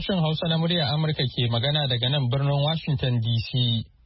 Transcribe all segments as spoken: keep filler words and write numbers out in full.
Sashen Hausa na murya Amurka ke magana daga nan birnin Washington D C.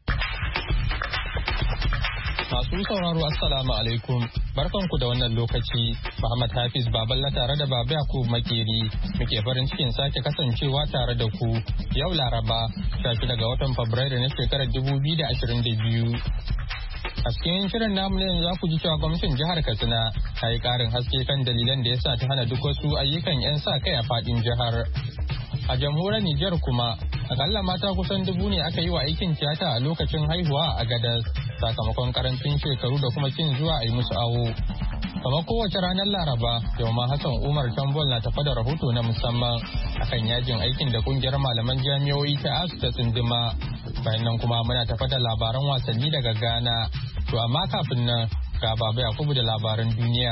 Masu sauraro Assalamu alaikum. Barkanku da wannan lokaci. Muhammad Hafiz Baballa tare da Baba Yakub Makeri muke farin cikin sake kasancewa tare da ku yau Laraba, sha shida ga watan Fabrairu na shekarar dubu biyu da ashirin da biyu. A cikin shirin namu ne za ku ji cewa gwamnatin jihar Katsina ta yi karin haske kan dalilan da ya sa ta hana duk wasu ayyukan 'yan sa kai a fadin jihar. A jamhuriyar Nijar kuma, akalla mata kusan dubu ne aka yi wa aikin tiyata a lokacin haihuwa a Agadez sakamakon karancin shekaru da kuma kin zuwa a yi musu awo. Kamar kowace ranar Laraba, yau ma Hassan Umar Tambol na tafa da rahoto na musamman akan yajin aikin da kungiyar malaman jami'o'i ta ASU ta tsindima. Bayan nan kuma muna tafa da labaran wasanni daga Ghana. To amma kafin nan ga Baba Yakubu da labaran duniya.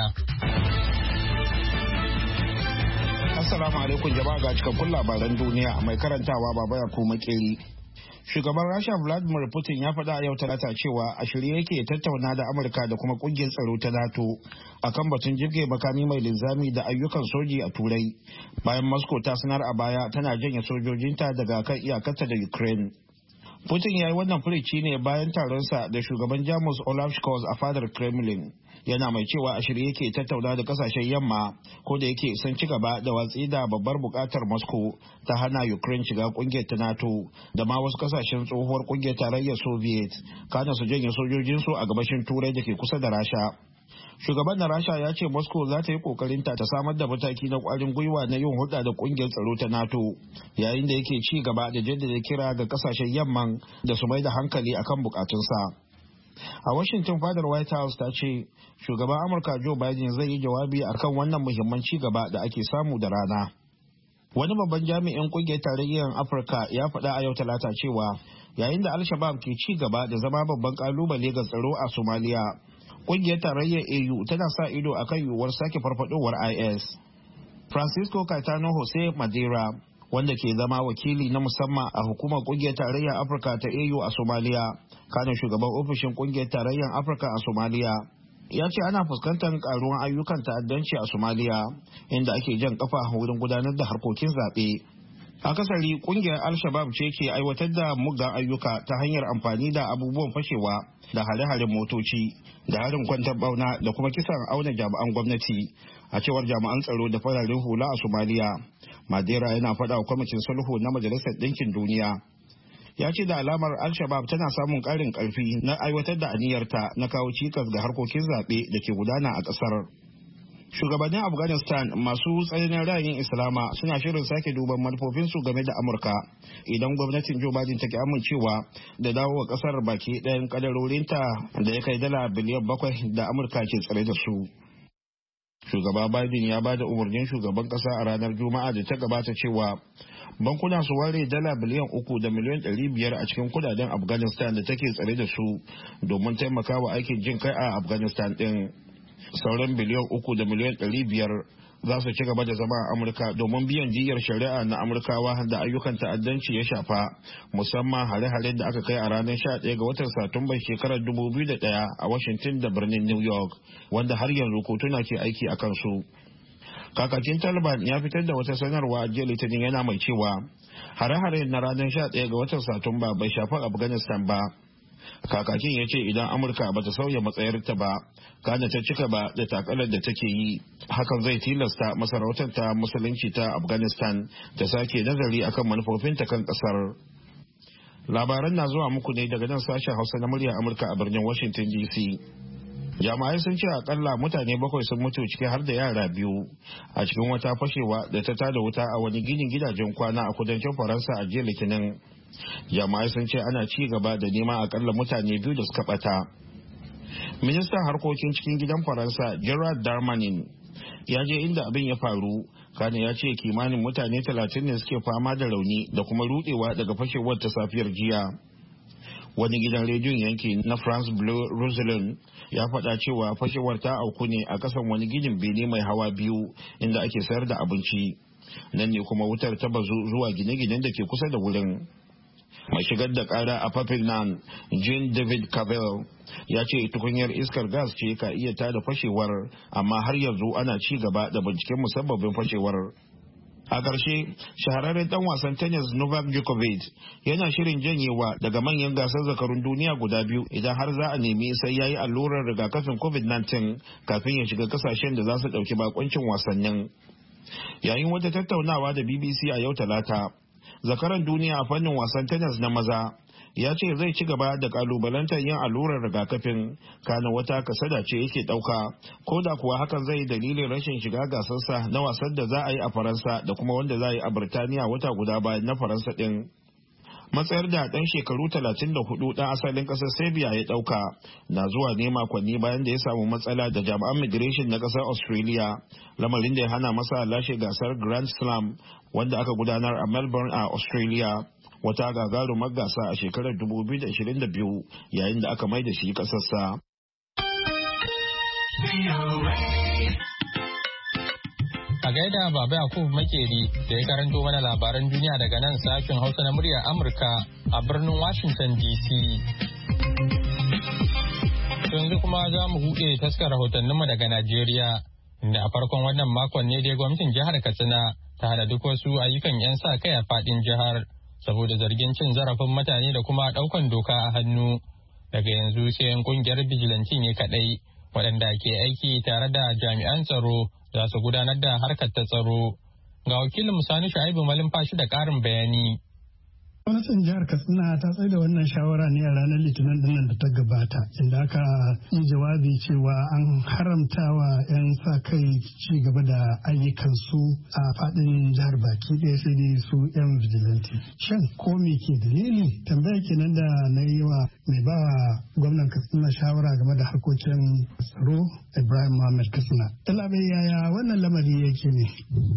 Assalamu alaikum jama'a ga cikakkun labaran duniya mai karantawa Baba Yakubu Makeri. Shugaban Rasha Vladimir Putin ya faɗa a yau talata cewa a shirye yake tattauna da Amurka da kuma kungiyar tsaro ta NATO akan batun jirge makami mai linzami da ayyukan soji a Turai bayan Moscow ta sanar a baya tana janye sojojinta daga kan iyakarta da Ukraine. Putin ya yi wannan furici ne bayan taronsa da shugaban Jamus Olaf Scholz a fadar Kremlin. Yana mai cewa a shirye yake tattauna da kasashen yamma ko da yake sun ci gaba da watsi da babbar bukatar Moscow ta hana Ukraine shiga kungiyar ta NATO da ma wasu kasashen tsohuwar kungiyar tarayyar Soviet kana su janye sojojinsu a gabashin Turai da ke kusa da Rasha. Shugaban na Rasha ya ce Moscow za ta yi kokarinta ta samar da mataki na kwarin gwiwa na yin hulɗa da kungiyar tsaro ta NATO yayin da yake ci gaba da jaddada kira ga kasashen yamman da su mai da hankali akan bukatunsa. A Washington fadar White House ta ce shugaban Amurka Joe Biden zai yi jawabi akan wannan muhimman ci gaba da ake samu da rana. Wani babban jami'in kungiyar tarayyar Afirka ya faɗa a yau talata cewa yayin da Al-Shabaab ke ci gaba da zama babban kalubale ga tsaro a Somalia, kungiyar tarayyar A U tana sa ido akan yiwuwar sake farfadowar I S. Francisco Caetano Jose Madeira, wanda ke zama wakili na musamman a hukumar kungiyar tarayyar Afirka ta A U a Somalia, kanin shugaban ofishin kungiyar tarayyar Afirka a Somalia, ya ce ana fuskantar karuwan ayyukan ta'addanci a Somalia inda ake jan kafa wurin gudanar da harkokin zaɓe. Akasari kungiyar Al-Shabaab ce ke aiwatar da muggan ayyuka ta hanyar amfani da abubuwan fashewa da hare-haren motoci da harin kwantar bauna da kuma kisan auna jami'an gwamnati a cewar jami'an tsaro da fararen hula a Somalia. Madera yana faɗa wa kwamitin sulhu na Majalisar Ɗinkin Duniya. Ya ce da alamar Al-Shabaab tana samun ƙarin ƙarfi na aiwatar da aniyarta na kawo cikas ga harkokin zaɓe da ke gudana a ƙasar. Shugabannin Afghanistan masu tsananin ra'ayin Islama suna shirin sake duban manufofinsu game da Amurka idan gwamnatin Joe Biden take amincewa da dawowa ƙasar baki ɗayan kadarorinta da ya kai dala biliyan bakwai da Amurka ke tsare da su. Shugaba Biden ya ba da umarnin shugaban ƙasa a ranar Juma'a da ta gabata cewa bankuna su ware dala biliyan uku da miliyan ɗari biyar a cikin kudaden Afghanistan da take tsare da su domin taimakawa aikin jin kai a Afghanistan ɗin. Sauran biliyan uku da miliyan ɗari biyar za su ci gaba da zama a Amurka domin biyan diyyar shari'a na Amurkawa da ayyukan ta'addanci ya shafa, musamman hare-haren da aka kai a ranar sha ɗaya ga watan Satumban shekarar dubu biyu da ɗaya a Washington da birnin New York, wanda har yanzu kotuna ke aiki a kansu. Kakakin Taliban ya fitar da wata sanarwa a jiya Litinin yana mai cewa hare-haren na ranar sha ɗaya ga watan Satumba bai shafi Afghanistan ba. Kakakin ya ce idan Amurka ba ta sauya matsayarta ba, kana ta cika ba da takalar da take yi, hakan zai tilasta masarautar ta musulunci ta Afghanistan ta sake nazari akan manufofinta kan kasar. Labaran na zuwa muku ne daga nan sashen Hausa na murya Amurka a birnin Washington D C. Jami'ai sun ce akalla mutane bakwai sun mutu ciki har da yara biyu a cikin wata fashewa da ta tada wuta a wani ginin gidajen kwana a kudancin Faransa a jiya Litinin. Jami'ai sun ce ana ci gaba da neman akalla mutane biyu da suka bata. Ministan harkokin cikin gidan Faransa Gerard Darmanin ya je inda abin ya faru, kana ya ce kimanin mutane talatin ne suke fama da rauni da kuma rudewa daga fashewar ta safiyar jiya. Wani gidan rediyon yanki na France Bleu Roussillon ya faɗa cewa fashewar ta auku ne a kasan wani ginin bene mai hawa biyu inda ake sayar da abinci. Nan ne kuma wutar ta bazu zuwa gine-ginen da ke kusa da wurin. Mai shigar da kara a Papignan, Jean David Cavell, ya ce tukunyar iskar gas ce ka iya tada fashewar, amma har yanzu ana ci gaba da binciken musabbabin fashewar. A ƙarshe, shahararren ɗan wasan tennis Novak Djokovic yana shirin janyewa daga manyan gasar zakarun duniya guda biyu idan har za a nemi sai ya yi allurar rigakafin covid nineteen kafin ya shiga kasashen da za su ɗauki bakuncin wasannin. Yayin wata tattaunawa da B B C a yau Talata, zakaran duniya a fannin wasan tennis na maza ya ce zai ci gaba da kalubalantar yin allurar rigakafin, kana wata kasada ce yake dauka, ko da kuwa hakan zai dalilin rashin shiga gasarsa na wasan da za a yi a Faransa da kuma wanda za a yi a Birtaniya wata guda bayan na Faransa din. Matsayar da ɗan shekaru talatin da hudu ɗan asalin ƙasar Serbia ya ɗauka na zuwa ne makonni bayan da ya samu matsala da jami'an migration na ƙasar Australia, lamarin da ya hana masa lashe gasar Grand Slam wanda aka gudanar a Melbourne a Australia, wata gagarumar gasa a shekarar dubu biyu da ashirin da biyu yayin da aka mai da shi ƙasarsa. A gaida Baba Yakubu Makeri da ya karanto mana labaran duniya daga nan sashen Hausa na muryar Amurka a birnin Washington D C. Yanzu kuma za mu buɗe taskar rahotanninmu daga Najeriya, inda a farkon wannan makon ne dai gwamnatin jihar Katsina ta hada duk wasu ayyukan 'yan sa kai a faɗin jihar saboda zargin cin zarafin mutane da kuma ɗaukan doka a hannu. Daga yanzu sai 'yan ƙungiyar bijilanti ne kaɗai waɗanda ke aiki tare da jami'an tsaro za su gudanar da harkar ta tsaro. Ga wakilin Sani Shu'aibu Malumfashi da ƙarin bayani. Gwamnatin jihar Katsina ta tsaye da wannan shawara ne a ranar Litinin dinnan da ta gabata, inda aka yi jawabi cewa an haramtawa 'yan sa kai ci gaba da ayyukansu a faɗin jihar baki ɗaya sai dai su 'yan vigilante. Shin ko me ke dalili? Tambaya kenan da na yi wa mai ba gwamnan Katsina shawara game da harkokin tsaro Ibrahim Muhammad Katsina. Talabai yaya wannan lamari yake ne?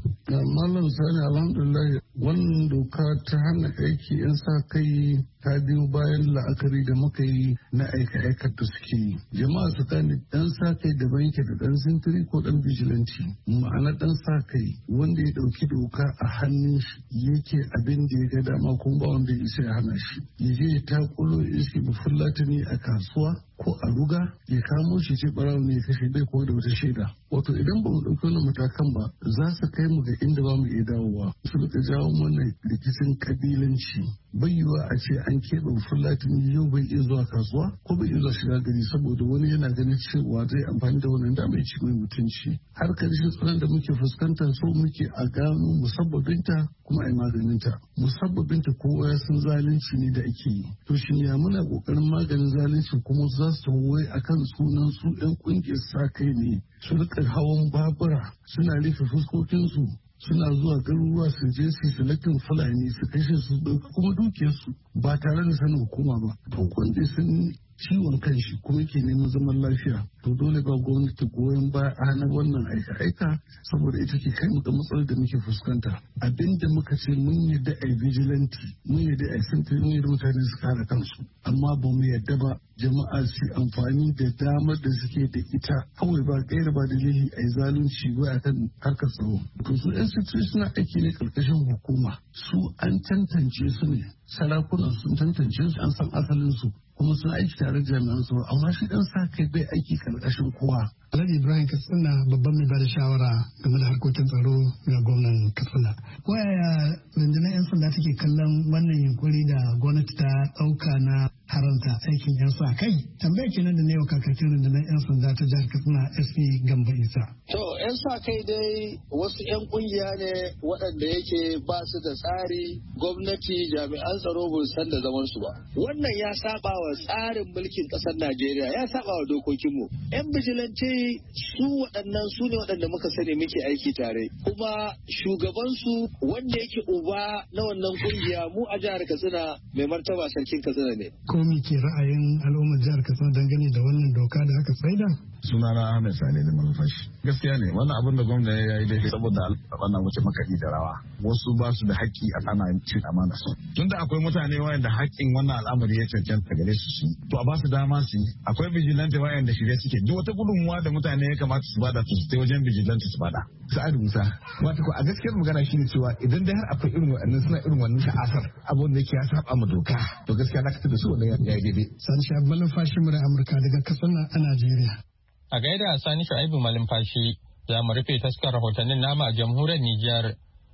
Malam Sani, alhamdulillah wannan doka ta hana aiki 'yan sa kai ta biyo bayan la'akari da muka yi na aika-aikar da suke yi. Jama'a su gane ɗan sa kai daban yake da ɗan sintiri ko ɗan bijilanci. Ma'ana ɗan sa kai wanda ya ɗauki doka a hannun shi yake abin da ya ga dama kuma ba wanda ya isa ya hana shi. Ya je ya takulo iski bafulatani a kasuwa ko a ruga ya kamo shi ce ɓarawo ne ya kashe bai ko da wata shaida. Wato idan ba mu ɗauki wannan matakan ba za su kai mu ga inda ba mu iya dawowa. Su rika jawo mana rikicin kabilanci. Bai yiwa a ce an keɓe fulatani yau bai iya zuwa kasuwa ko bai iya zuwa shiga gari saboda wani yana ganin cewa zai amfani da wannan dama ya ci mai mutunci. Har karshen tsaron da muke fuskanta so muke a gano musabbabinta kuma a yi maganinta. Musabbabinta kowa ya san zalunci ne da ake yi. To shi ya muna ƙoƙarin maganin zalunci kuma za su wai akan sunan su 'yan ƙungiyar sa kai ne. Su rika hawan babura suna rufe fuskokinsu suna zuwa garuruwa su je su selectin fulani su kashe su ɗauki kuma dukiyarsu ba tare da sanin hukuma ba. To wanda sun ciwon kanshi kuma ke neman zaman lafiya to dole ba gwamnati goyon baya a hana wannan aika-aika saboda ita ke kai mu ga matsalar da muke fuskanta. Abinda muka ce mun yadda a vigilanti mun yadda a sintiri mun yadda mutane su kare kansu amma ba mu yadda ba jama'a su amfani da damar da suke da ita kawai ba gaira ba dalili a yi zalunci ba a kan harkar tsaro. To su yan sintiri suna aiki ne karkashin hukuma su an tantance su ne sarakunan sun tantance su an san asalin su kuma sun aiki tare da jami'an tsaro amma shi dan sa kai bai aiki karkashin kowa. Alhaji Ibrahim Katsina babban mai bada shawara game da harkokin tsaro ga gwamnan Katsina. Ko yaya rundunar 'yan sanda take kallon wannan yunkuri da gwamnati ta ɗauka na haramta aikin 'yan sa kai? Tambaya kenan da ne wa kakakin rundunar 'yan sanda ta jihar Katsina S P Gamba Isa. To 'yan sa kai dai wasu 'yan kungiya ne waɗanda yake ba su da tsari, gwamnati jami'an tsaro ba san da zaman su ba. Wannan ya saba wa tsarin mulkin ƙasar Najeriya, ya saba wa dokokinmu. 'Yan bijilanci su waɗannan su ne waɗanda muka sani muke aiki tare kuma shugabansu wanda yake uba na wannan kungiya mu a jihar Katsina mai martaba sarkin Katsina ne. Ko me ke ra'ayin al'ummar jihar Katsina dangane da wannan doka da aka tsaida? Sunana Ahmed Sani da Malumfashi. Gaskiya ne wannan abin da gwamna ya yi daidai saboda wannan wuce makaɗi da rawa. Wasu ba su da haƙƙi a ana cin amana su. Tunda akwai mutane wayanda haƙƙin wannan al'amari ya cancanta gare su su. To a ba su dama su yi. Akwai vigilante wayanda shirye suke. Duk wata gudunmuwa da mutane ya kamata su bada su ta wajen vigilante su bada. Sa'adu Musa, wato ko a gaskiyar magana shine cewa idan dai har akwai irin waɗannan suna irin wannan ta'asar abun da yake ya saba ma doka to gaskiya na da su wannan ya yi daidai. Sani Shu'aibu Malumfashi mu da Amurka daga Katsina a Najeriya. A gaida Sani Shu'aibu Malumfashi za mu rufe taskar rahotannin nama a jamhuriyar Nijar.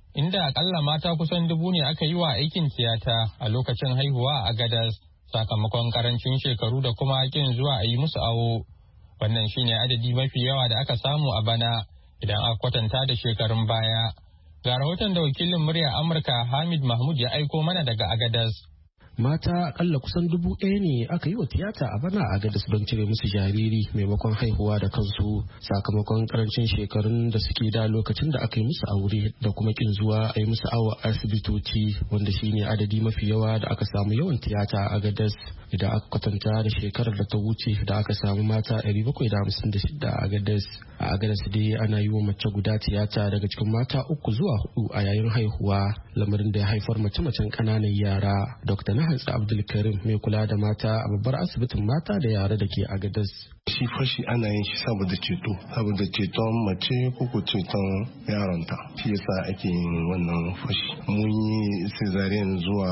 inda akalla mata kusan dubu ne aka yi wa aikin tiyata a lokacin haihuwa a Agadas sakamakon karancin shekaru da kuma kin zuwa a yi musu awo. Wannan shine adadi mafi yawa da aka samu a bana idan aka kwatanta da shekarun baya. Ga rahoton da wakilin murya Amurka Hamid Mahmud ya aiko mana daga Agadas. Mata akalla kusan dubu ɗaya ne aka yi wa tiyata a bana a Agadas don cire musu jariri maimakon haihuwa da kansu sakamakon karancin shekarun da suke da lokacin da aka yi musu aure da kuma kin zuwa a yi musu awo a asibitoci, wanda shine adadi mafi yawa da aka samu yawan tiyata a Agadas idan aka kwatanta da shekarar da ta wuce da aka samu mata ɗari bakwai da hamsin da shida a Agadas. A Agadas dai ana yi wa mace guda tiyata daga cikin mata uku zuwa hudu a yayin haihuwa, lamarin da ya haifar mace-macen ƙananan yara. Dr. Hantsi Abdulkarim mai kula da mata a babbar asibitin mata da yara da ke Agadas. Shi fashi ana yin shi saboda ceto, saboda ceton mace ko ceton yaronta. Shi yasa ake yin wannan fashi. Mun yi cesarean zuwa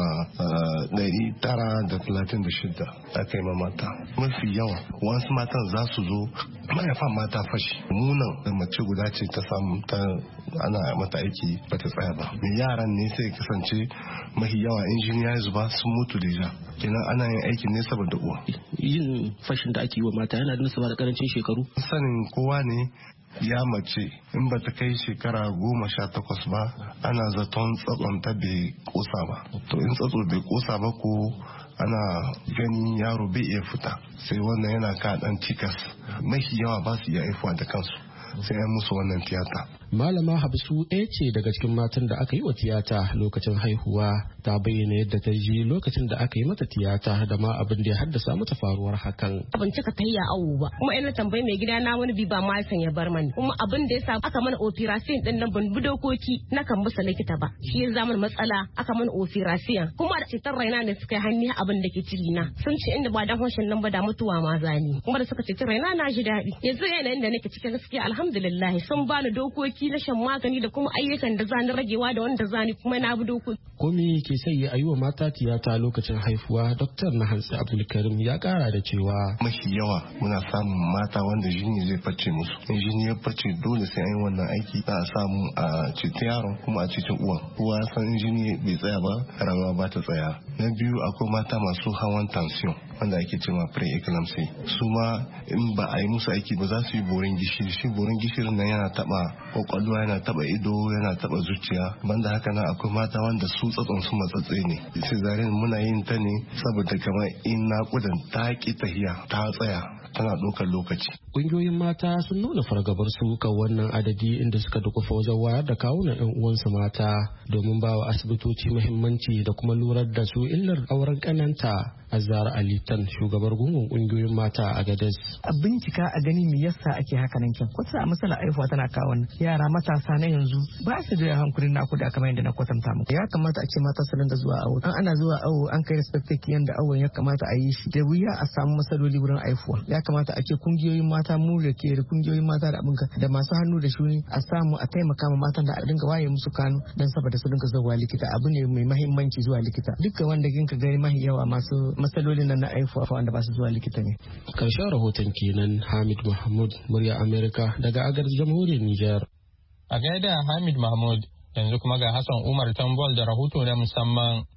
ɗari tara da talatin da shida aka yi ma mata. Mafi yawa wasu matan za su zo mahaifan mata fashi. Munan da mace guda ce ta samu ta ana mata aiki ba ta tsaya ba. Yaran ne sai kasance mafi yawa injiniya zuba sun mutu deja. Kenan ana yin aikin ne saboda uwa. Yin fashin da ake yi wa mata yana da nasaba da karancin shekaru. Sanin kowa ne ya mace in ba ta kai shekara goma sha takwas ba ana zaton tsatsonta bai kosa ba. To in tsatso bai kosa ba ko ana gani yaro bai iya fita sai wannan yana ka dan cikas. Mafi yawa ba su iya haifuwa da kansu sai an musu wannan tiyata. Malama Habsu ɗaya ce daga cikin matan da aka yi wa tiyata lokacin haihuwa, ta bayyana yadda ta ji lokacin da aka yi mata tiyata da ma abin da ya haddasa mata faruwar hakan. Ban cika tayya awo ba, kuma ina tambayi mai gida na wani bi ba ma san ya bar mani, kuma abin da yasa aka mana operation din nan ban bi dokoki na kan musu likita ba, shi ya zama matsala aka mana operation. Kuma da cutar raina ne suka yi hannu abin da ke ciki na, sun ce inda ba dan hoshin nan ba da mutuwa ma zani, kuma da suka ce raina na ji daɗi. Yanzu yanayin da nake cikin gaskiya alhamdulillah sun bani dokoki na shan magani da kuma ayyukan da zani ragewa da wanda zani kuma na bi dokoki. Ko me ke sai a yi wa mata tiyata lokacin haifuwa? Doktor Hantsi Abdulkarim ya kara da cewa mafi yawa muna samun mata wanda jini zai face musu. In jini ya face dole sai an yi wannan aiki za a samu a cikin yaron kuma a cikin uwan. Uwa san in jini bai tsaya ba rayuwa ba ta tsaya. Na biyu akwai mata masu hawan tension wanda ake cewa pre-eclampsy. Su ma in ba a yi musu aiki ba za su yi borin gishiri. Shi borin gishirin nan yana taba kwakwalwa, yana taba ido, yana taba zuciya. Banda haka nan akwai mata wanda su tsatson su matsatse ne. Cesarean muna yin ta ne saboda kamar in naƙudan ta ki tahiya ta tsaya tana ɗaukar lokaci. Ƙungiyoyin mata sun nuna fargabar su kan wannan adadi inda suka dukufa wajen wayar da kawunan 'yan uwansu mata domin ba wa asibitoci muhimmanci da kuma lurar da su illar auren ƙananta. Azara Alitan shugabar gungun ƙungiyoyin mata a Gadas. A bincika a gani me yasa ake haka nan kin. Kwata a masala aihuwa tana kawo yara matasa na yanzu ba su da hankulin nakuda kamar yadda na kwatanta muku. Ya kamata a ce mata su ringa zuwa awo. An ana zuwa awo an kai respected yanda awon ya kamata a yi shi. Da wuya a samu matsaloli wurin aihuwa. Ya kamata a ce kungiyoyin mata mu da ke da kungiyoyin mata da abinka da masu hannu da shuni a samu a taimaka ma matan da a dinga waye musu kanu dan saboda su dinga zuwa likita. Abu ne mai mahimmanci zuwa likita. Dukkan wanda kinka gani mahi yawa masu matsalolin nan na aihuwa wanda ba su zuwa likita ne. Karshen rahoton kenan. Hamid Mahmud, murya Amerika daga Agar jamhuriyar Nijar. A gaida Hamid Mahmud, yanzu kuma ga Hassan Umar Tambol da rahoto na musamman.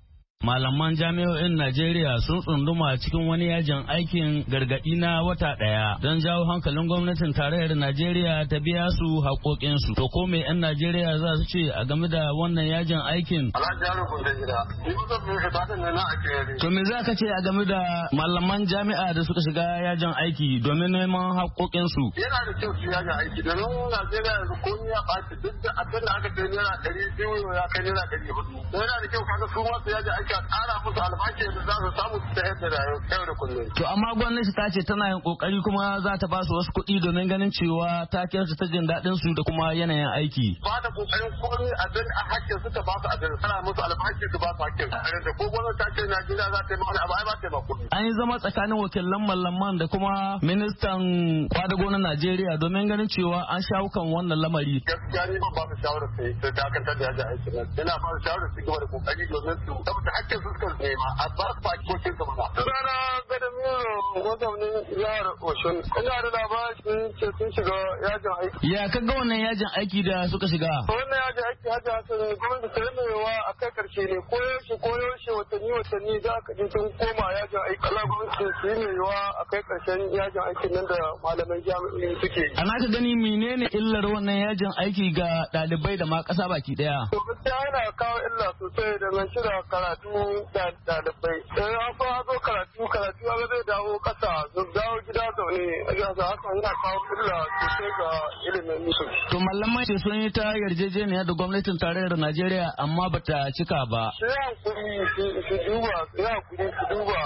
Malaman jami'o'in Najeriya sun tsunduma cikin wani yajin aikin gargaɗi na wata ɗaya don jawo hankalin gwamnatin tarayyar Najeriya ta biya su haƙoƙinsu. To ko me 'yan Najeriya za su ce a game da wannan yajin aikin? To me za ka ce a game da malaman jami'a da suka shiga yajin aiki domin neman haƙoƙinsu? Yana da kyau su yajin aiki domin Najeriya yanzu ko ya ɓaci duk da abin da aka ce naira ɗari biyu ya kai naira ɗari hudu. Yana da kyau kaga su masu yajin aiki a ƙara musu albashi da za su samu su tayar da yau da kullum. To amma gwamnati ta ce tana yin kokari kuma za ta ba su wasu kuɗi domin ganin cewa ta kyautata jin daɗin su da kuma yanayin aiki. Ba ta kokarin komai a dan a hakkin su ta ba su abin tana musu albashi su ba su hakkin. Da ko gwamnati ta ce Najeriya za ta yi mana ba ta ba kuɗi. An yi zama tsakanin wakilan mallaman da kuma ministan kwadago na Najeriya domin ganin cewa an shawo kan wannan lamari. Gaskiya ni ban ba su shawarar sai da dakatar da yajin aiki nan. Ina ba su shawarar su gaba da kokari domin su tabbata hakkin su suka nema a ba su hakkokin su mana. Sunana Gadamiro mazaunin jihar Oshun. Ina da labarin ce sun shiga yajin aiki. Ya kaga wannan yajin aiki da suka shiga? Wannan yajin aiki hajji Hassan gwamnati ta ramewa a kai karshe ne ko yaushe ko yaushe watanni watanni za ka ji sun koma yajin aiki. Allah gwamnati su yi mewa a kai karshen yajin aikin nan da malaman jami'o'i suke yi. Ana ka gani menene illar wannan yajin aiki ga ɗalibai da ma ƙasa baki ɗaya? To gaskiya yana kawo illa sosai da mai shirya karatu da ɗalibai. Sai an fa zo karatu karatu ya zai dawo ƙasa su dawo gida zaune a gasa haka yana kawo illa sosai ga ilimin musu. To malamai ce sun yi ta yarjejeniya da gwamnatin tarayyar Najeriya amma bata cika ba. Sai hankuri su duba sai hankuri su duba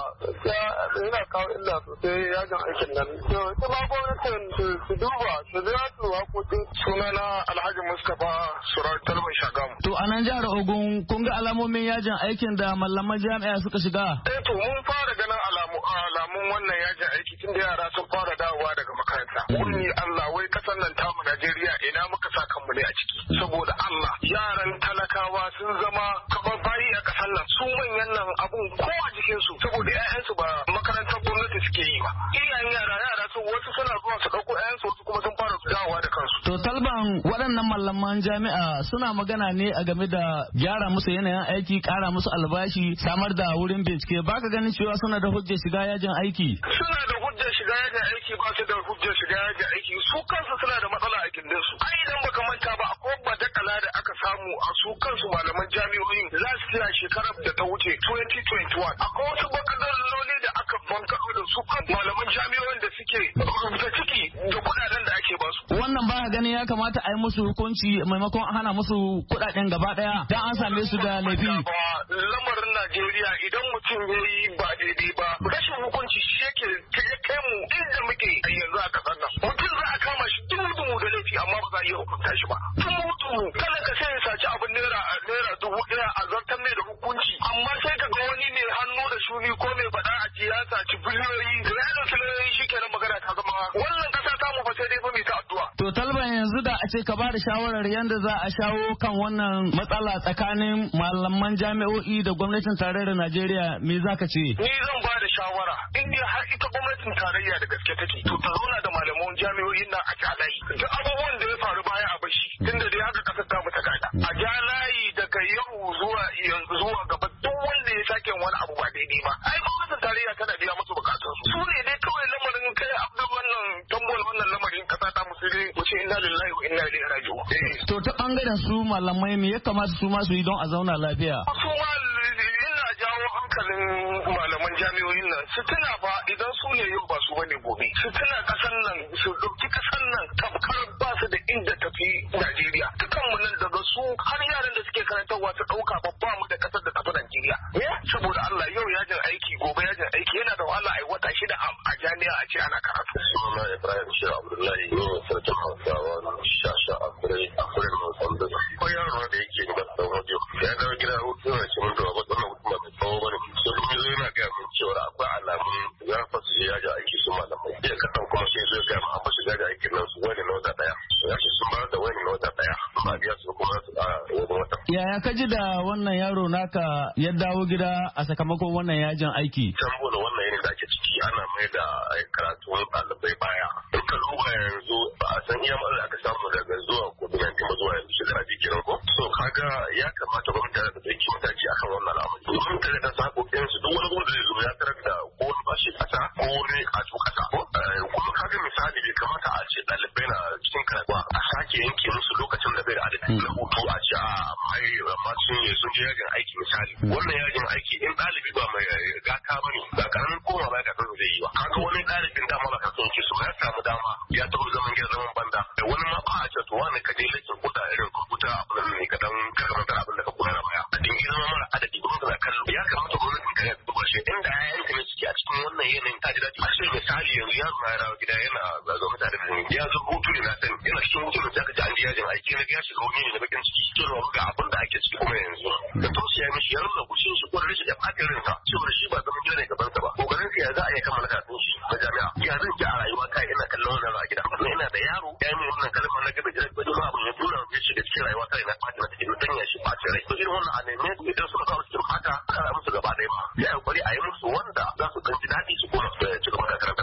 yana kawo illa sosai yajin aikin nan. To ita ma gwamnatin su duba su biya su hakokin. Sunana Alhaji Mustapha Surar Talban Shagamu. To a nan jihar Ogun kun ga alamomin yajin aikin da malaman jami'a suka shiga? Eh to mun fara ganin alamu alamun wannan yajin aiki tun da yara sun fara dawowa daga makaranta. Wani Allah wai kasar nan tamu Najeriya ina muka sa kanmu ne a ciki. Saboda Allah yaran talakawa sun zama kamar bayi a kasar nan. Su manyan nan abun ko a jikinsu saboda 'ya'yansu ba makarantar gwamnati suke yi ba. Iyayen yara yara su wasu suna zuwa su ɗauko 'ya'yansu wasu kuma sun fara dawowa da kansu. To Talban waɗannan malaman jami'a suna magana ne a game da gyara musu yanayin aiki, ƙara musu albashi, samar da wurin bincike. Baka ganin cewa suna da hujjar shiga yajin aiki? Suna da hujjar shiga yajin aiki ba su da hujjar shiga yajin aiki. Su kansu suna da matsala a gindin su. Ai idan baka manta ba akwai badakala da aka samu a su kansu malaman jami'o'in last year shekarar da ta wuce twenty twenty-one. Akwai wasu bakalololi da aka bankaɗo da su kan malaman jami'o'in da suke rubuta ciki da kuɗaɗen da ake basu. Wannan ba gani ya kamata a yi musu hukunci maimakon a hana musu kuɗaɗen gaba ɗaya dan an same su da laifi. Lamarin Najeriya idan mutum ya yi ba daidai ba rashin hukunci shi yake kai mu inda muke yanzu a ƙasar nan. Mutum za a kama shi dumu da laifi amma ba za a iya hukunta shi ba. Dumu kada ka sai ya saci abin naira naira dubu ɗaya a zartar mai da hukunci amma sai ka ga wani mai hannu da shuni ko mai faɗa a ji ya saci biliyoyi da ya ɗauki biliyoyi shi kenan magana ta zama wannan ƙasa ta mu ba sai dai ba mai ta addu'a. To Talban yanzu da a ce ka ba da shawarar yadda za a shawo kan wannan matsala tsakanin malaman jami'o'i da gwamnatin tarayyar Najeriya me za ka ce? Ni zan ba da shawara in dai har ita gwamnatin tarayya da gaske take to ta zauna da malaman jami'o'in nan a jalayi. Duk abubuwan da ya faru baya a bashi tunda dai haka kasar ta mu ta gada. A jalayi daga yau zuwa yanzu zuwa gaba duk wanda ya sake wani abu ba daidai ba. Ai gwamnatin tarayya tana biya musu bukatun su. Su ne dai kawai lamarin kai abdul wannan tambol wannan lamarin kasa ta musulmi mu ce inna lillahi wa inna ilaihi raji'un. To ta bangaren su malamai me ya kamata su ma su yi don a zauna lafiya? Su ma ina jawo hankalin malaman jami'o'in nan su tuna ba idan su ne yau ba su bane gobe. Su tuna kasan nan su dauki kasan nan tamkar ba su da inda tafi Najeriya. Dukan mu nan daga su har yaran da suke karantarwa su dauka babba mu da kasar da tafi Najeriya. Saboda Allah yau yajin aiki gobe yajin aiki yana da wahala ai wata shida a jami'a a ce ana karatu. Sunana Ibrahim Shehu Abdullahi ne sarkin Hausawa na shasha a kurai a kurai na Sanda. Ko yaro da yake da dan waje ya dawo gida hutu na shi mun da wannan mutum mai tsawo bane. Sai kuma zai yana ga mun cewa akwai alamun ya fasu ya ji aiki su malamai. Ya kasan kuma sai zai ga an fasu ya ji aikin nan su wani na wata daya. Ya ce sun bar da wani na wata daya. Ba biya su kuma a wani wata. Yaya ka ji da wannan yaro naka ya dawo gida a sakamakon wannan yajin aiki? Saboda wannan yanayin da ake ciki ana mai da karatun ɗalibai baya. In ka duba yanzu ba a san iya matsalar da aka samu daga zuwa covid nineteen ba zuwa yanzu shekara biyu kenan ko. So kaga ya kamata gwamnati ta ɗauki mataki akan wannan al'amari. Domin ta da ta haƙoƙin su duk wani gwamnati zai zo ya tarar da ko wani bashi ƙasa ko wani kato ƙasa ko. Kuma kaga misali bai kamata a ce ɗalibai na cikin karatu a sake yanke musu lokacin da bai da adadi na hutu a ce a ai amma sun yi sun je yajin aiki misali. Wannan yajin aiki in ɗalibi ba mai gata ba ne ba karamin koma ba ga zai yi ba. Kaga wani ɗalibin dama ba ka son ki so ya samu dama ya taɓa zaman gida zaman banda. Da wani ma ba a ce to wani ka je lakin kuɗa irin kwamfuta abin ne ka dan karkamata abin da ka koya na baya. A dinga zama mara adadi gwamnati na kallo ya kamata gwamnatin ka ya duba shi inda ya yanka ne suke a cikin wannan yanayin ta ji daɗi. A ce misali yanzu ya zama ya dawo gida yana zaune tare da ni ya zo hutu ne na sani yana cikin hutu da ka ji an ji yajin aiki na ya shiga wani ne na bakin ciki cewa ga abin da ake ciki kuma yanzu. Da tausaya mishi ya nuna gushin shi ko da rashin ya ɓata rinsa cewa shi ba zaman gida ne gabansa ba. Kokarin ya za a yi kammala karatun shi na jami'a. Ya zan ji a rayuwa kai ina kallon wannan a gida. Kuma ina da yaro ya yi wannan kalmar na gaba jira ba duk abin ya tura ya shiga cikin rayuwa kai na ɓata mata ido dan ya shi ɓace rai. To irin wannan a neme idan suka kawo cikin fata ana musu gaba ɗaya ba. Ya yi kokari a yi musu wanda za su ɗan ji daɗi su kuma su ci gaba da karanta.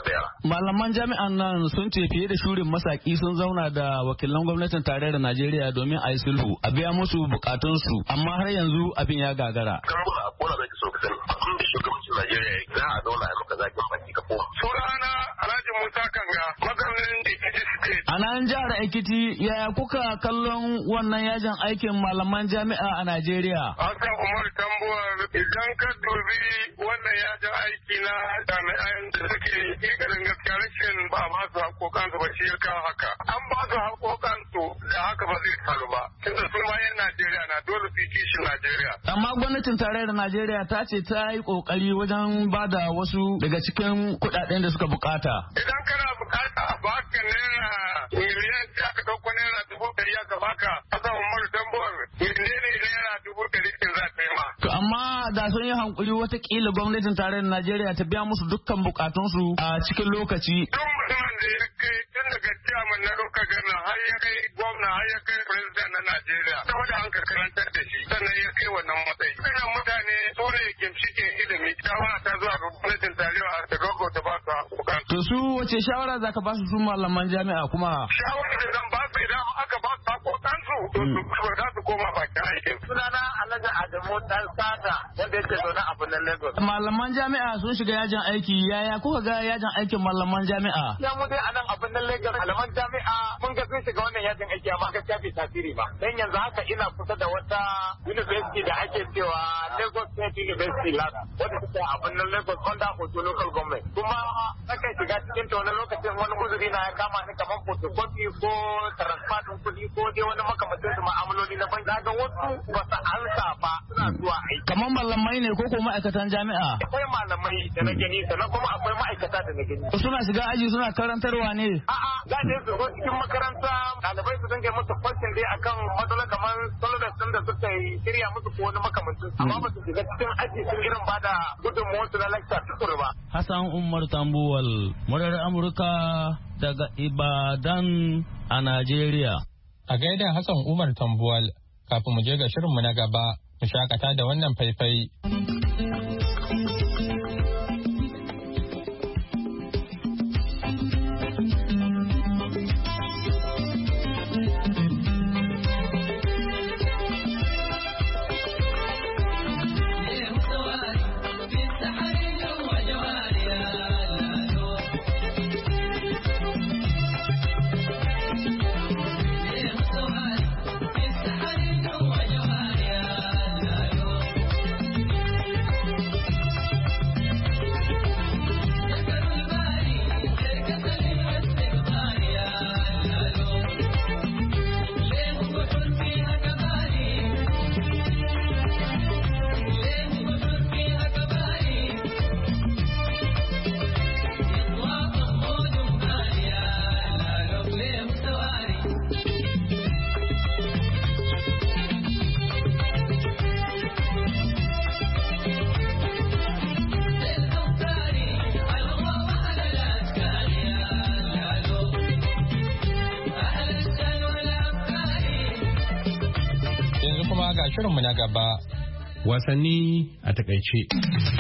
malaman jami'an nan sun ce fiye da shurin masaki sun zauna da wakilan gwamnatin tarayyar Najeriya domin a yi sulhu a biya musu bukatunsu amma har yanzu abin ya gagara. Kan ba a kona zai so kasan abin da shugabancin Najeriya za a zauna a maka zakin baki ka koma. Sunana Alhaji Musa Kanga mazaunin Ekiti State. A nan jihar Ekiti yaya kuka kallon wannan yajin aikin malaman jami'a a Najeriya? Hassan Umar Tambuwal idan ka dubi wannan yajin aiki na jami'an da suke ƙiƙarin gaskiya rashin ba ba su haƙoƙansu ba shi ya kawo haka. An ba su haƙoƙansu da haka ba zai faru ba. Tunda su ma yan Najeriya na dole su yi kishin Najeriya. Amma gwamnatin tarayyar Najeriya ta ce ta yi ƙoƙari wajen ba da wasu daga cikin kuɗaɗen da suka bukata. Idan kana bukata a baka naira miliyan da aka ɗauko naira dubu ɗari aka baka Hassan Umar Tambuwal menene naira dubu ɗari ɗin za ta yi ma. To amma da sun yi hankuri watakila gwamnatin tarayyar Najeriya ta biya musu dukkan bukatunsu a cikin lokaci. Duk mutumin da ya kai tun daga ciyaman na ɗaukar gana har ya kai gwamna har ya kai president na Najeriya. Saboda an ka karantar da shi sannan ya kai wannan matsayi. Wannan mutane su ne ginshiƙin ilimi. Shawara ta zuwa ga gwamnatin tarayya ta gaggauta ba su haƙoƙan. To su wace shawara za ka ba su su malaman jami'a kuma? Shawara da zan ba su idan aka ba su haƙoƙansu to su za su koma bakin aikin. Sunana Alhaji Adamu Dan Sata wanda yake zaune a birnin Lagos. Malaman jami'a sun shiga yajin aiki yaya kuka ga yajin aikin malaman jami'a? Ya mu dai a nan a birnin Lagos malaman jami'a mun ga sun shiga wannan yajin aiki amma gaskiya bai tasiri ba. Dan yanzu haka ina kusa da wata university da ake cewa Lagos State University Lab wanda take a birnin Lagos under Ojo local government. Kuma nakan shiga cikin ta wani lokacin wani uzuri na ya kama ni kamar photocopy ko transfer din kuɗi ko dai wani makamancin su ma'amaloli na banki. Daga wasu ba su ansa ba suna zuwa aiki. Kamar malamai ne ko ko ma'aikatan jami'a? Akwai malamai da na gani sannan kuma akwai ma'aikata da na gani. Suna shiga aji suna karantarwa ne? A'a za su su zo cikin makaranta ɗalibai su dinga musu question dai akan matsala kamar syllabus din da suka shirya musu ko wani makamancin amma ba su shiga cikin aji sun irin ba da gudunmuwar su na lecture tukur ba. Hassan Umar Tambuwal, murar Amurka daga Ibadan a Najeriya. A gaida Hassan Umar Tambuwal, kafin mu je ga shirinmu na gaba, mu shakata da wannan faifai. Shirinmu na gaba. Wasanni a takaice.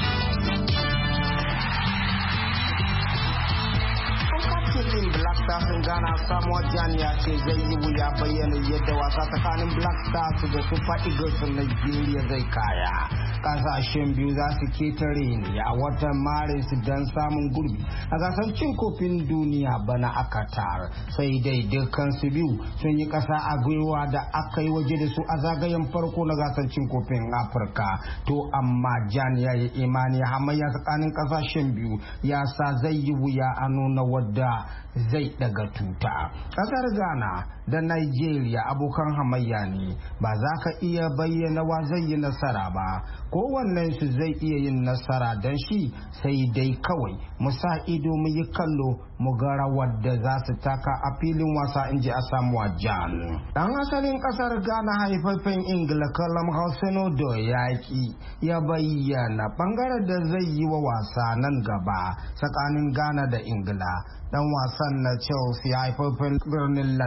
Black Stars in Ghana Samuel Jan ya ce zai yi wuya bayyana yadda wasa tsakanin Black Stars da Super Eagles na Nigeria zai kaya. Kasashen biyu za su ketare ne a watan Maris don samun gurbi a gasar cin kofin duniya bana a Qatar. Sai dai dukkan su biyu sun yi kasa a gwiwa da aka yi waje da su a zagayen farko na gasar cin kofin Afirka. To amma Jan ya yi imani hamayya tsakanin kasashen biyu ya sa zai yi wuya a nuna wadda zai daga tuta. Kasar Ghana da Nigeria abokan hamayya ne, ba za ka iya bayyana wa zai yi nasara ba. Kowannen su zai iya yin nasara don shi sai dai kawai mu sa ido mu yi kallo mu ga rawar da za su taka a filin wasa, in ji Asamoah Gyan. Dan asalin kasar Ghana haifafen Ingila Callum Hudson-Odoi ya ki ya bayyana bangaren da zai yi wa wasa nan gaba tsakanin Ghana da Ingila. Dan wasan na Chelsea haifafen birnin London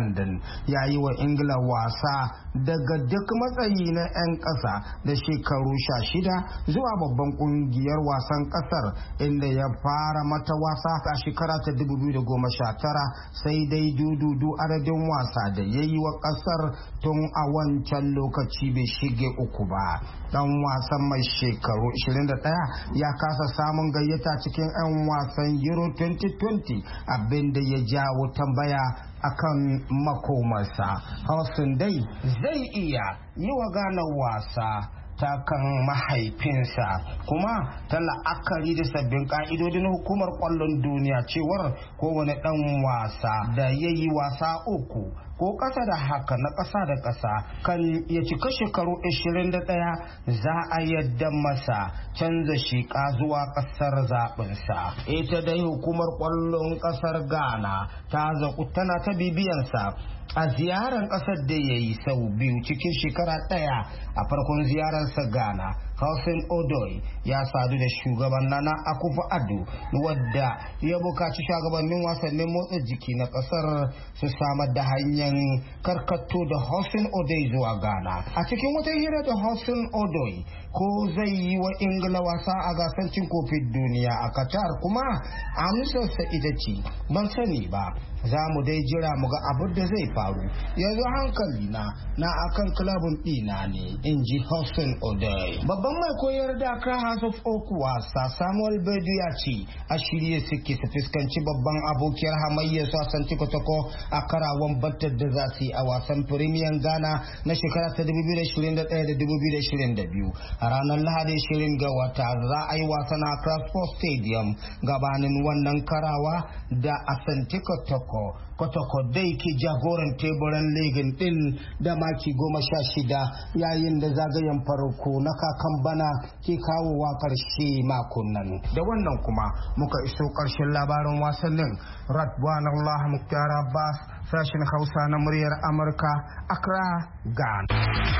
ya yi wa Ingila wasa daga duk matsayi na 'yan ƙasa da shekaru sha shida zuwa babban ƙungiyar wasan ƙasar, inda ya fara mata wasa a shekara ta dubu biyu da goma sha tara, sai dai dududu adadin wasa da ya yi wa ƙasar tun a wancan lokaci bai shige uku ba. Dan wasan mai shekaru ashirin da ɗaya ya kasa samun gayyata cikin 'yan wasan Euro twenty twenty, abinda ya jawo tambaya akan makomarsa. Hausin dai zai iya yi wa Ghana wasa ta kan mahaifinsa, kuma ta la'akari da sabbin ka'idodin hukumar kwallon duniya cewar kowane dan wasa da ya yi wasa uku ko ƙasa da haka na ƙasa da ƙasa kan ya cika shekaru ashirin da ɗaya, za a yadda masa canza shiƙa zuwa ƙasar zaɓinsa. Ita dai hukumar ƙwallon ƙasar Ghana ta zaƙu tana ta bibiyansa a ziyarar ƙasar da ya yi sau biyu cikin shekara ɗaya. A farkon ziyararsa Ghana, Hussein Odoi ya sadu da shugaban Nana Akufo-Addo, wadda ya bukaci shugabannin wasannin motsa jiki na ƙasar su samar da hanyar karkato da Hussein Odoi zuwa Ghana. A cikin wata hira da Hussein Odoi ko zai yi wa Ingila wasa a gasar cin kofin duniya a Qatar, kuma amsarsa ita ce ban sani ba, za mu dai jira mu ga abin da zai faru. Yanzu hankali na na akan kilabun ɗina ne, in ji Hussein Odoi. Babban mai koyar da Accra House of Oak wasa Samuel Bedu ya ce a shirye suke su fuskanci babban abokiyar hamayyar su wasan Tikotoko a karawan battar da za su yi a wasan Premier Ghana na shekara ta dubu biyu da ashirin da ɗaya da dubu biyu da ashirin da biyu. A ranar Lahadi ashirin ga wata za a yi wasan a Accra Sports Stadium. Gabanin wannan karawa da Asante Kotoko, Kotoko dai ke jagoran teburan ligin din da maki goma sha shida, yayin da zagayen farko na kakan bana ke kawowa karshe makon nan. Da wannan kuma muka iso karshen labarin wasannin. Radwan Allah Muktar Abbas, sashen Hausa na muryar Amurka, Accra, Ghana.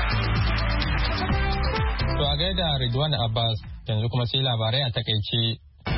To a gaida Ridwan Abbas, yanzu kuma sai labarai a takaice.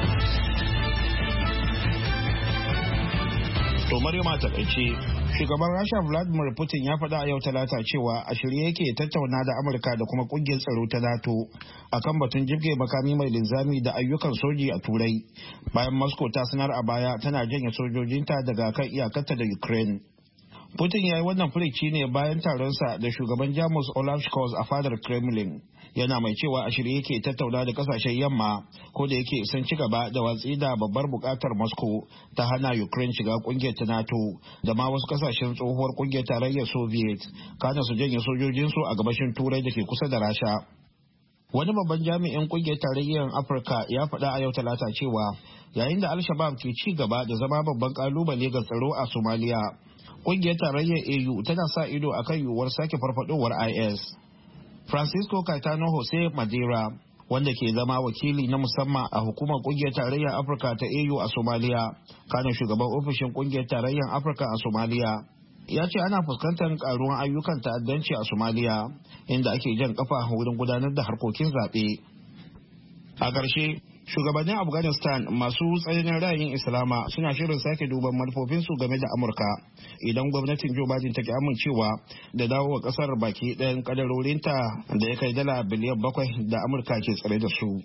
To Maryama ta takaice, shugaban Rasha Vladimir Putin ya faɗa a yau Talata cewa a shirye yake tattauna da Amurka da kuma kungiyar tsaro ta NATO akan batun jibge makami mai linzami da ayyukan soji a Turai, bayan Moscow ta sanar a baya tana janye sojojinta daga kan iyakarta da Ukraine. Putin ya yi wannan furici ne bayan taronsa da shugaban Jamus Olaf Scholz a fadar Kremlin, yana mai cewa a shirye yake tattauna da kasashen yamma, ko da yake sun ci gaba da watsi da babbar bukatar Moscow ta hana Ukraine shiga kungiyar ta NATO da ma wasu kasashen tsohuwar kungiyar tarayyar Soviet kana su janye sojojinsu a gabashin Turai da ke kusa da Rasha. Wani babban jami'in kungiyar tarayyar Afirka ya faɗa a yau Talata cewa yayin da Al-Shabaab ke ci gaba da zama babban kalubale ga tsaro a Somalia, kungiyar tarayyar A U tana sa ido akan yiwuwar sake farfadowar I S. Francisco Caetano Jose Madeira, wanda ke zama wakili na musamman a hukumar kungiyar tarayyar Afirka ta A U a Somalia, kana shugaban ofishin kungiyar tarayyar Afirka a Somalia, ya ce ana fuskantar karuwan ayyukan ta'addanci a Somalia, inda ake jan kafa wurin gudanar da harkokin zaɓe. A ƙarshe, shugabannin Afghanistan masu tsananin ra'ayin Islama suna shirin sake duban manufofinsu game da Amurka idan gwamnatin Joe Biden ta ki amincewa da dawowa kasar baki ɗayan kadarorinta da ya kai dala biliyan bakwai da Amurka ke tsare da su.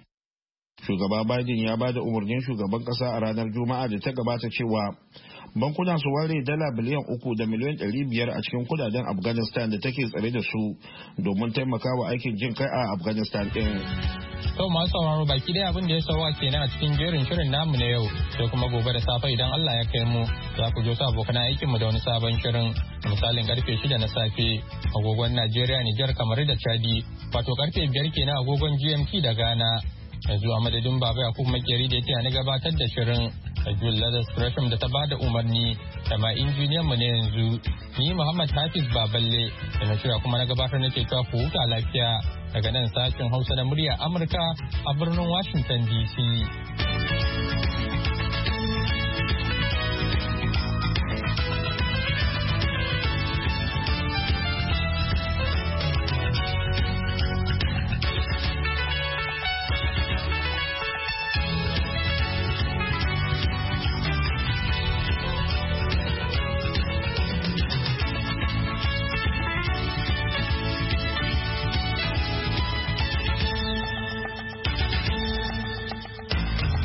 Shugaba Biden ya ba da umarnin shugaban kasa a ranar Juma'a da ta gabata cewa bankuna su ware dala biliyan uku da miliyan ɗari biyar a cikin kudaden Afghanistan da take tsare da su domin taimakawa aikin jin kai a Afghanistan ɗin. To masu sauraro baki dai abin da ya sauwa kenan a cikin jerin shirin namu na yau, sai kuma gobe da safe idan Allah ya kai mu za ku jo sa abokan aikin mu da wani sabon shirin misalin karfe shida na safe agogon Najeriya, Nijar, kamar da Chadi, wato karfe biyar kenan agogon G M T da Ghana. Yanzu a madadin Baba Yakubu Makeri da ya na gabatar da shirin da Jul Ladas Gresham da ta bada umarni da ma injiniyan mu ne yanzu ni Muhammad Hafiz Baballe da na shirya kuma na gabatar nake cewa ku huta lafiya daga nan sashen Hausa na murya Amurka a birnin Washington D C.